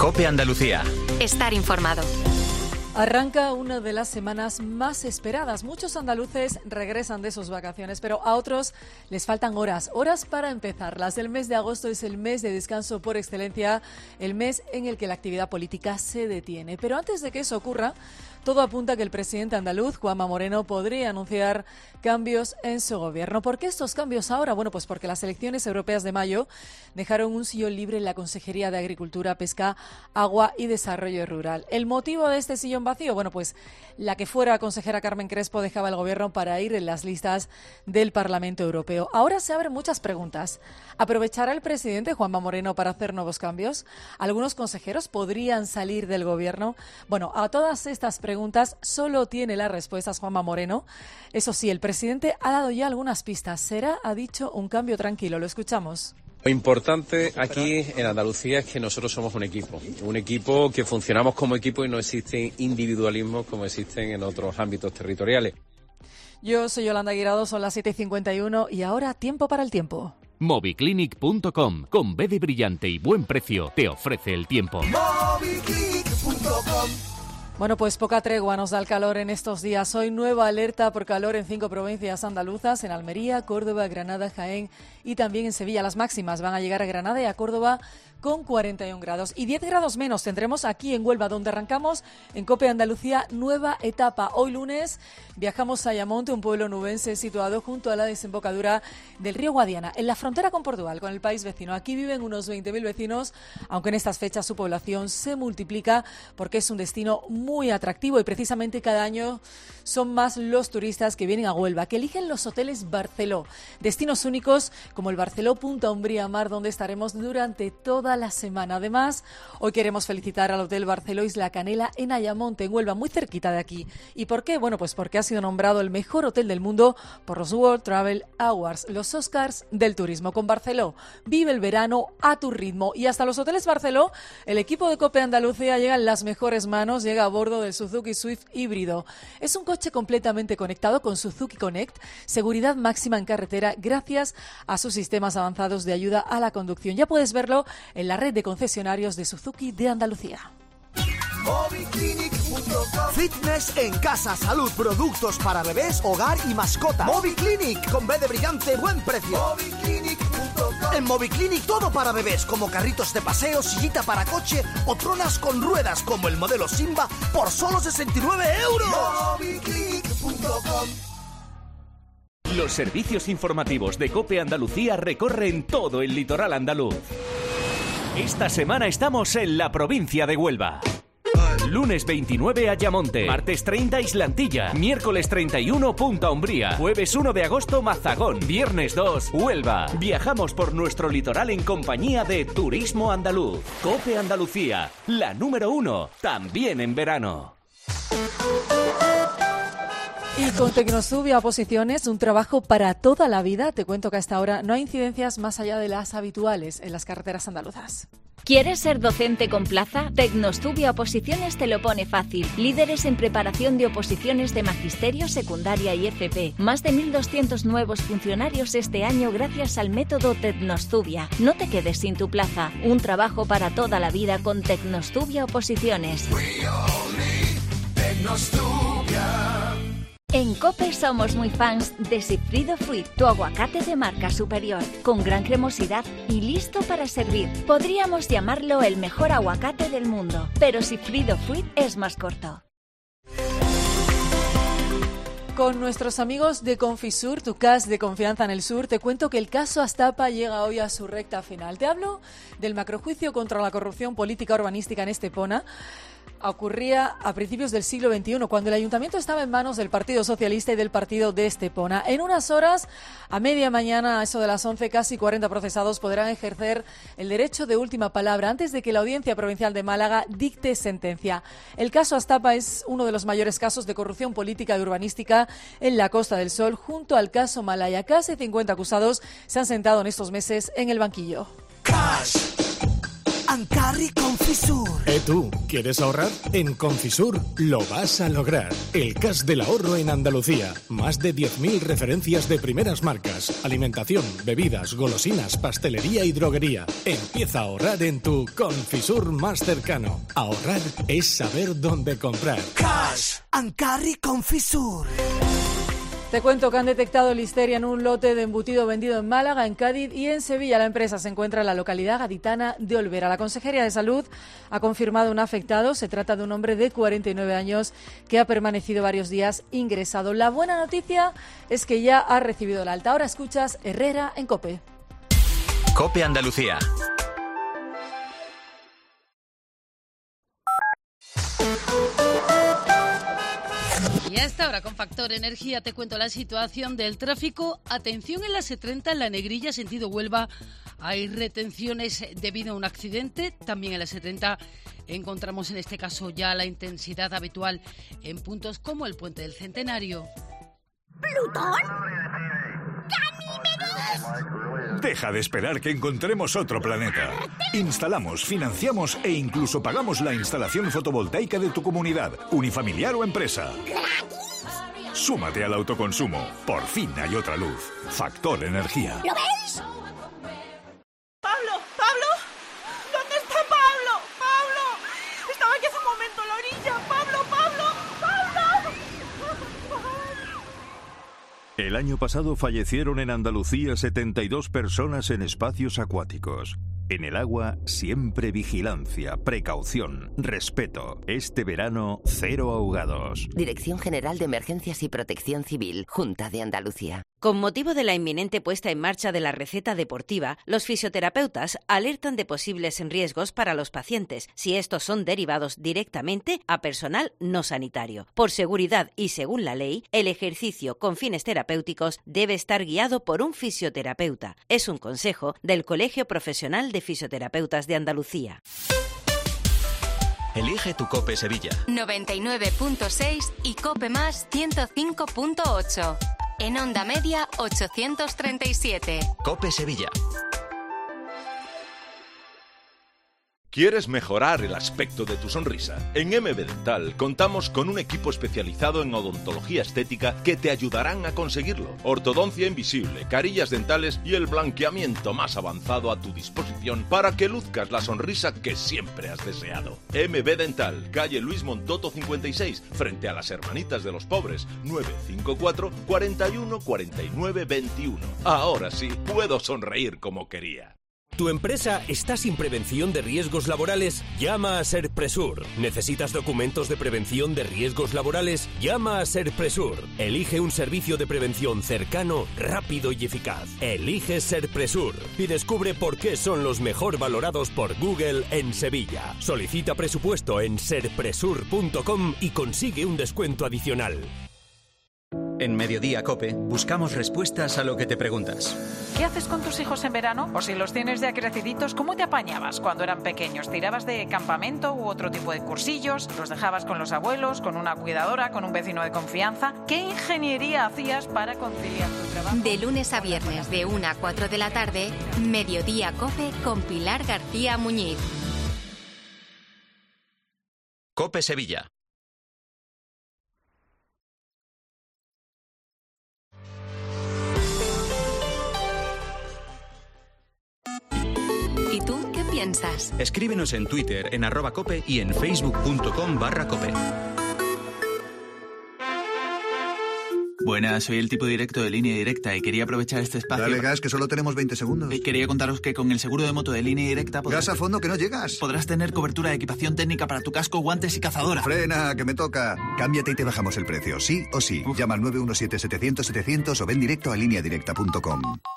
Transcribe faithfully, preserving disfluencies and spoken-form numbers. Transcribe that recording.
COPE Andalucía. Estar informado. Arranca una de las semanas más esperadas. Muchos andaluces regresan de sus vacaciones, pero a otros les faltan horas, horas para empezarlas. El mes de agosto es el mes de descanso por excelencia, el mes en el que la actividad política se detiene. Pero antes de que eso ocurra, todo apunta a que el presidente andaluz, Juanma Moreno, podría anunciar cambios en su gobierno. ¿Por qué estos cambios ahora? Bueno, pues porque las elecciones europeas de mayo dejaron un sillón libre en la Consejería de Agricultura, Pesca, Agua y Desarrollo Rural. ¿El motivo de este sillón vacío? Bueno, pues la que fuera consejera Carmen Crespo dejaba el gobierno para ir en las listas del Parlamento Europeo. Ahora se abren muchas preguntas. ¿Aprovechará el presidente Juanma Moreno para hacer nuevos cambios? ¿Algunos consejeros podrían salir del gobierno? Bueno, a todas estas preguntas preguntas solo tiene las respuestas Juanma Moreno. Eso sí, el presidente ha dado ya algunas pistas. Será, ha dicho, un cambio tranquilo. Lo escuchamos. Lo importante aquí en Andalucía es que nosotros somos un equipo, un equipo que funcionamos como equipo y no existen individualismos como existen en otros ámbitos territoriales. Yo soy Yolanda Guirado, son las siete y cincuenta y uno y ahora tiempo para el tiempo. Moviclinic punto com, con B de brillante y buen precio, te ofrece el tiempo. Moviclinic punto com. Bueno, pues poca tregua nos da el calor en estos días. Hoy nueva alerta por calor en cinco provincias andaluzas, en Almería, Córdoba, Granada, Jaén y también en Sevilla. Las máximas van a llegar a Granada y a Córdoba con cuarenta y un grados. Y diez grados menos tendremos aquí en Huelva, donde arrancamos en COPE Andalucía nueva etapa. Hoy lunes viajamos a Ayamonte, un pueblo nubense situado junto a la desembocadura del río Guadiana, en la frontera con Portugal, con el país vecino. Aquí viven unos veinte mil vecinos, aunque en estas fechas su población se multiplica porque es un destino muy atractivo y precisamente cada año son más los turistas que vienen a Huelva, que eligen los hoteles Barceló, destinos únicos como el Barceló Punta Umbría Mar, donde estaremos durante toda la semana. Además, hoy queremos felicitar al Hotel Barceló Isla Canela en Ayamonte, en Huelva, muy cerquita de aquí. ¿Y por qué? Bueno, pues porque ha sido nombrado el mejor hotel del mundo por los World Travel Awards, los Oscars del turismo. Con Barceló, vive el verano a tu ritmo. Y hasta los hoteles Barceló, el equipo de COPE Andalucía llega en las mejores manos, llega a bordo del Suzuki Swift híbrido. Es un coche completamente conectado con Suzuki Connect, seguridad máxima en carretera gracias a sus sistemas avanzados de ayuda a la conducción. Ya puedes verlo en la red de concesionarios de Suzuki de Andalucía. Moviclinic punto com. Fitness en casa, salud, productos para bebés, hogar y mascota. Moviclinic, con B de brillante, buen precio. Moviclinic punto com. En Moviclinic todo para bebés, como carritos de paseo, sillita para coche o tronas con ruedas, como el modelo Simba, por solo sesenta y nueve euros. Moviclinic punto com. Los servicios informativos de COPE Andalucía recorren todo el litoral andaluz. Esta semana estamos en la provincia de Huelva. Lunes veintinueve Ayamonte, martes treinta Islantilla, miércoles treinta y uno Punta Umbría, jueves uno de agosto Mazagón, viernes dos Huelva. Viajamos por nuestro litoral en compañía de Turismo Andaluz. COPE Andalucía, la número uno, también en verano. Y con Tecnosubia Oposiciones, un trabajo para toda la vida. Te cuento que hasta ahora no hay incidencias más allá de las habituales en las carreteras andaluzas. ¿Quieres ser docente con plaza? Tecnostubia Oposiciones te lo pone fácil. Líderes en preparación de oposiciones de magisterio, secundaria y F P. Más de mil doscientos nuevos funcionarios este año gracias al método Tecnostubia. No te quedes sin tu plaza. Un trabajo para toda la vida con Tecnostubia Oposiciones. En COPE somos muy fans de Sigfrido Fruit, tu aguacate de marca superior, con gran cremosidad y listo para servir. Podríamos llamarlo el mejor aguacate del mundo, pero Sigfrido Fruit es más corto. Con nuestros amigos de Confisur, tu C A S de confianza en el sur, te cuento que el caso Astapa llega hoy a su recta final. Te hablo del macrojuicio contra la corrupción política urbanística en Estepona. Ocurría a principios del siglo veintiuno, cuando el ayuntamiento estaba en manos del Partido Socialista y del partido de Estepona. En unas horas, a media mañana, a eso de las once, casi cuarenta procesados podrán ejercer el derecho de última palabra antes de que la Audiencia Provincial de Málaga dicte sentencia. El caso Astapa es uno de los mayores casos de corrupción política y urbanística en la Costa del Sol, junto al caso Malaya. Casi cincuenta acusados se han sentado en estos meses en el banquillo. Cash. Ancarri Confisur. ¿Eh tú? ¿Quieres ahorrar? En Confisur lo vas a lograr. El cash del ahorro en Andalucía. Más de diez mil referencias de primeras marcas. Alimentación, bebidas, golosinas, pastelería y droguería. Empieza a ahorrar en tu Confisur más cercano. Ahorrar es saber dónde comprar. Cash. Ancarri Confisur. Te cuento que han detectado listeria en un lote de embutido vendido en Málaga, en Cádiz y en Sevilla. La empresa se encuentra en la localidad gaditana de Olvera. La Consejería de Salud ha confirmado un afectado. Se trata de un hombre de cuarenta y nueve años que ha permanecido varios días ingresado. La buena noticia es que ya ha recibido el alta. Ahora escuchas Herrera en COPE. COPE Andalucía. Y a esta hora, con Factor Energía, te cuento la situación del tráfico. Atención en la ese treinta, en la Negrilla, sentido Huelva. Hay retenciones debido a un accidente. También en la ese treinta encontramos en este caso ya la intensidad habitual en puntos como el Puente del Centenario. ¿Plutón? ¡Ganímedes! Deja de esperar que encontremos otro planeta. Instalamos, financiamos e incluso pagamos la instalación fotovoltaica de tu comunidad, unifamiliar o empresa. Súmate al autoconsumo. Por fin hay otra luz. Factor Energía. ¿Lo veis? ¡Pablo! ¡Pablo! ¿Dónde está Pablo? ¡Pablo! Estaba aquí hace un momento en la orilla. ¡Pablo! ¡Pablo! ¡Pablo! El año pasado fallecieron en Andalucía setenta y dos personas en espacios acuáticos. En el agua, siempre vigilancia, precaución, respeto. Este verano, cero ahogados. Dirección General de Emergencias y Protección Civil, Junta de Andalucía. Con motivo de la inminente puesta en marcha de la receta deportiva, los fisioterapeutas alertan de posibles riesgos para los pacientes si estos son derivados directamente a personal no sanitario. Por seguridad y según la ley, el ejercicio con fines terapéuticos debe estar guiado por un fisioterapeuta. Es un consejo del Colegio Profesional de Fisioterapeutas de Andalucía. Elige tu COPE Sevilla. noventa y nueve punto seis y COPE más ciento cinco punto ocho. En onda media ochocientos treinta y siete. COPE Sevilla. ¿Quieres mejorar el aspecto de tu sonrisa? En M B Dental contamos con un equipo especializado en odontología estética que te ayudarán a conseguirlo. Ortodoncia invisible, carillas dentales y el blanqueamiento más avanzado a tu disposición para que luzcas la sonrisa que siempre has deseado. M B Dental, calle Luis Montoto cincuenta y seis, frente a las Hermanitas de los Pobres, nueve cinco cuatro, cuatro uno, cuatro nueve dos uno. Ahora sí, puedo sonreír como quería. ¿Tu empresa está sin prevención de riesgos laborales? Llama a Serpresur. ¿Necesitas documentos de prevención de riesgos laborales? Llama a Serpresur. Elige un servicio de prevención cercano, rápido y eficaz. Elige Serpresur y descubre por qué son los mejor valorados por Google en Sevilla. Solicita presupuesto en serpresur punto com y consigue un descuento adicional. En Mediodía COPE buscamos respuestas a lo que te preguntas. ¿Qué haces con tus hijos en verano? O si los tienes ya creciditos, ¿cómo te apañabas cuando eran pequeños? ¿Tirabas de campamento u otro tipo de cursillos? ¿Los dejabas con los abuelos, con una cuidadora, con un vecino de confianza? ¿Qué ingeniería hacías para conciliar tu trabajo? De lunes a viernes de una a cuatro de la tarde, Mediodía COPE con Pilar García Muñiz. COPE Sevilla. ¿Y tú qué piensas? Escríbenos en Twitter, en arroba cope y en facebook punto com barra cope. Buenas, soy el tipo directo de Línea Directa y quería aprovechar este espacio... Dale gas, que solo tenemos veinte segundos. Y quería contaros que con el seguro de moto de Línea Directa... Podrás... Gas a fondo, que no llegas. Podrás tener cobertura de equipación técnica para tu casco, guantes y cazadora. Frena, que me toca. Cámbiate y te bajamos el precio, sí o sí. Uf. Llama al nueve uno siete, setecientos, setecientos o ven directo a línea directa punto com.